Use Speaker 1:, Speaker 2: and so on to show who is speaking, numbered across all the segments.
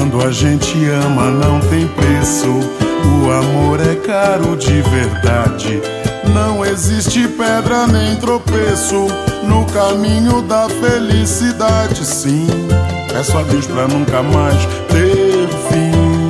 Speaker 1: Quando a gente ama não tem preço, o amor é caro de verdade. Não existe pedra nem tropeço no caminho da felicidade. Sim, peço a Deus pra nunca mais ter fim.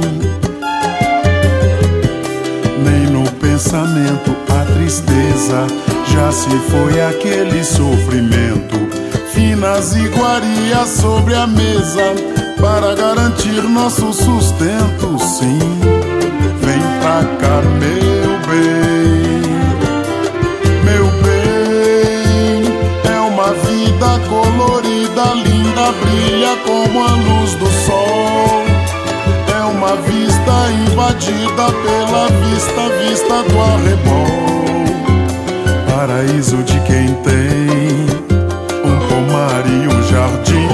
Speaker 1: Nem no pensamento a tristeza, já se foi aquele sofrimento. Finas iguarias sobre a mesa para garantir nosso sustento. Sim, vem pra cá, meu bem. Meu bem, é uma vida colorida, linda, brilha como a luz do sol. É uma vista invadida pela vista do arrebol. Paraíso de quem tem um pomar e um jardim.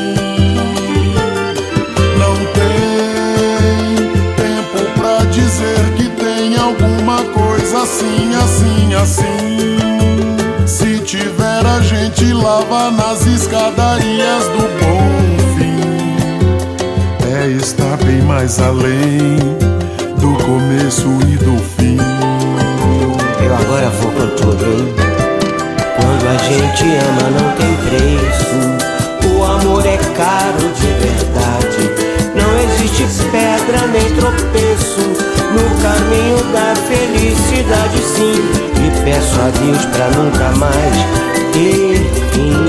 Speaker 1: Não tem tempo pra dizer que tem alguma coisa assim, assim, assim. Se tiver, a gente lava nas escadarias do bom fim. É estar bem mais além do começo e do fim.
Speaker 2: Eu agora vou com tudo, hein? Quando a gente ama não tem preço, o amor é caro de verdade. Não existe pedra nem tropeço no caminho da felicidade, sim. E peço a Deus pra nunca mais ter fim.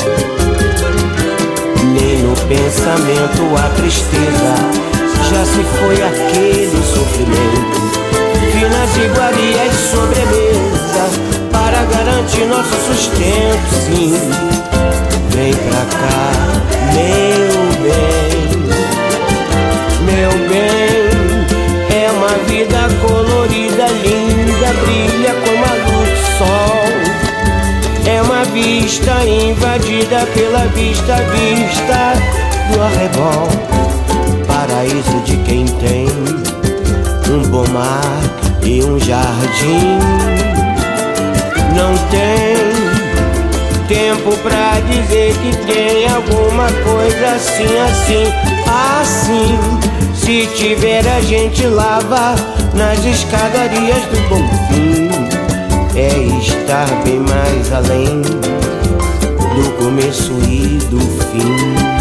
Speaker 2: Nem no pensamento a tristeza, já se foi aquele sofrimento. Finas iguarias sobre a mesa para garantir nosso sustento, sim. Vem pra cá, meu bem. Meu bem, é uma vida colorida, linda, brilha como a luz do sol. É uma vista invadida pela vista do arrebol. Paraíso de quem tem um bom mar e um jardim. Não tem tempo pra dizer que tem alguma coisa assim, assim, assim. Se tiver, a gente lava nas escadarias do bom fim. É estar bem mais além do começo e do fim.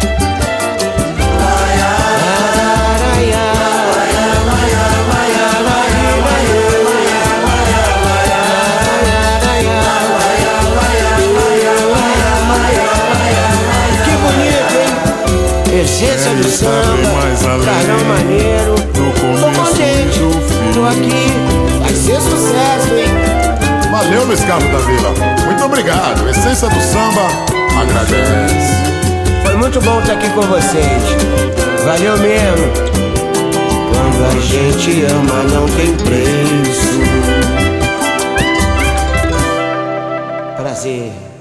Speaker 2: Essência do samba, carão maneiro. Tô contente, tô aqui, vai ser sucesso, hein?
Speaker 1: Valeu, Luiz Carlos da Vila, muito obrigado. Essência do Samba agradece.
Speaker 2: Foi muito bom estar aqui com vocês. Valeu mesmo. Quando a gente ama não tem preço. Prazer.